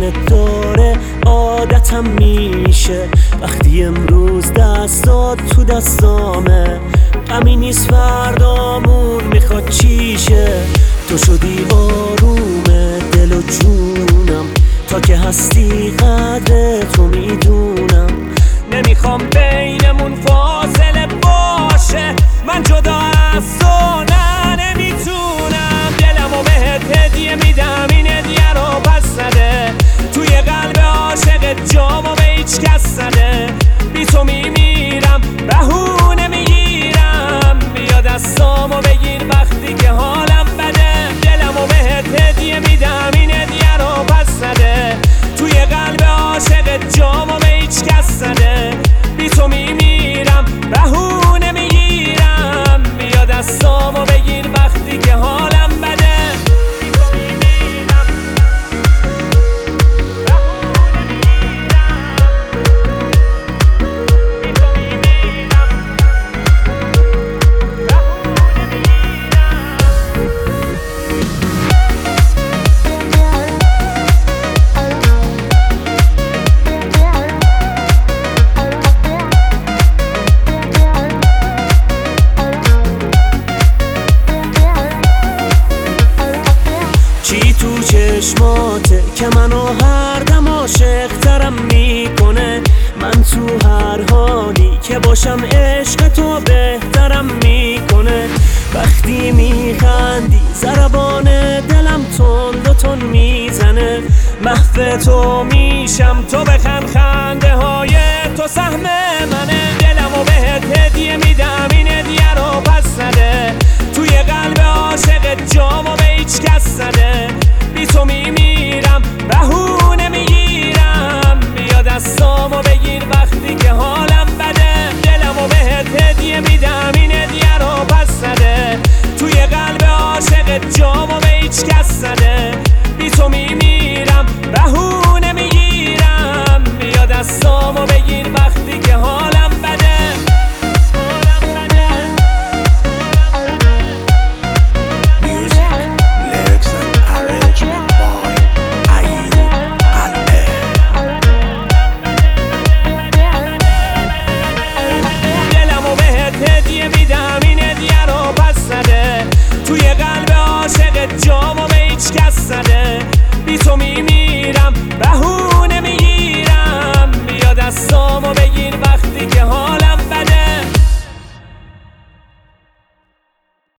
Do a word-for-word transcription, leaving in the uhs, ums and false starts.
دیدنت داره عادتم میشه. وقتی امروز دستات تو دستامه غمی نیست فردامون میخواد چیشه. تو شدی آروم دل و جونم، تا که هستی قدر تو میدونم. نمیخوام بینمون فاصله باشه، من جدا از تو نه نمیتونم. دلمو بهت هدیه میدم این هدیه رو پس نده، توی قلب عاشقت جامو به هیچ کس نده. بی تو میمیرم بهونه میگیرم، بیا دستامو بگیر وقتی که حالم بده. دلمو بهت هدیه میدم این هدیه رو پس نده، توی قلب عاشقت جامو به هیچ کس نده. بی تو میمیرم بهونه میگیرم، بیا دستامو بگیر وقتی که حالم بده. بی تو میمیرم بهونه میگیرم، بی تو میمیرم بهونه میگیرم. چی تو چشماته که منو هر دم عاشق ترم میکنه؟ من تو هر حالی که باشم عشق تو بهترم میکنه. وقتی میخندی ضربان دلم تند و تند میزنه. محو تو میشم تو بخند خنده ها